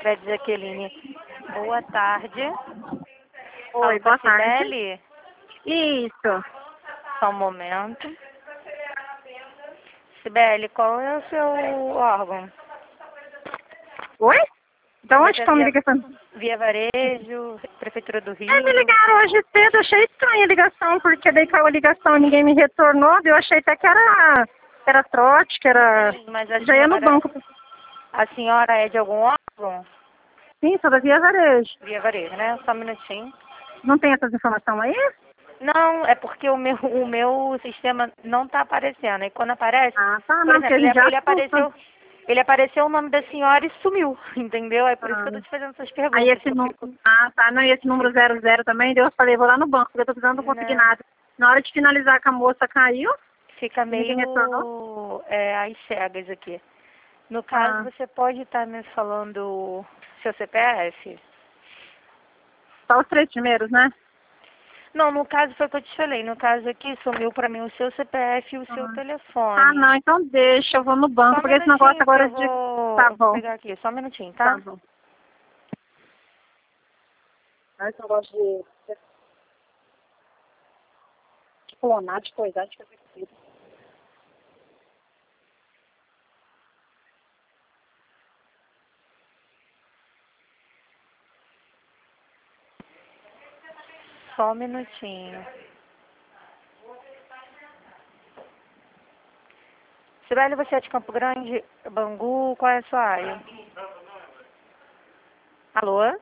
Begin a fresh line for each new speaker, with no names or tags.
Fred Jaqueline. Boa tarde.
Oi, boa tarde.
Cibele?
Isso.
Só um momento. Cibele, qual é o seu órgão?
Oi? Então onde
Você
estão me ligando?
Via Varejo, Prefeitura do Rio.
Me ligaram hoje cedo, achei estranha a ligação, porque daí caiu a ligação e ninguém me retornou, eu achei até que era trote, que era...
Sim, mas a
Já ia no banco.
A senhora é de algum órgão?
Sim, sou da Via Varejo.
Via Varejo, né? Só um minutinho.
Não tem essas informações aí?
Não, é porque o meu sistema não tá aparecendo. E quando aparece,
Ah, tá,
por
não,
exemplo,
porque já
ele apareceu o nome da senhora e sumiu, entendeu? É por isso que eu tô
Ah.
te fazendo essas perguntas.
Aí esse número... Ah, tá, não, e esse número 00 também, eu falei, vou lá no banco, porque eu tô precisando do consignado. Na hora de finalizar com a moça caiu.
Fica
Ninguém retornou?
às cegas aqui. No caso, você pode estar me falando seu CPF?
Só os 3 primeiros, né?
Não, no caso foi o que eu te falei. No caso aqui, sumiu pra mim o seu CPF e o seu telefone.
Ah, não, então deixa, eu vou no banco, porque esse negócio agora de... Tá bom.
Vou pegar aqui, só um minutinho, tá?
Tá bom. Esse negócio de clonar, de coisar, de fazer tudo.
Só um minutinho. Sibeli, você é de Campo Grande, Bangu, qual é a sua área? Alô?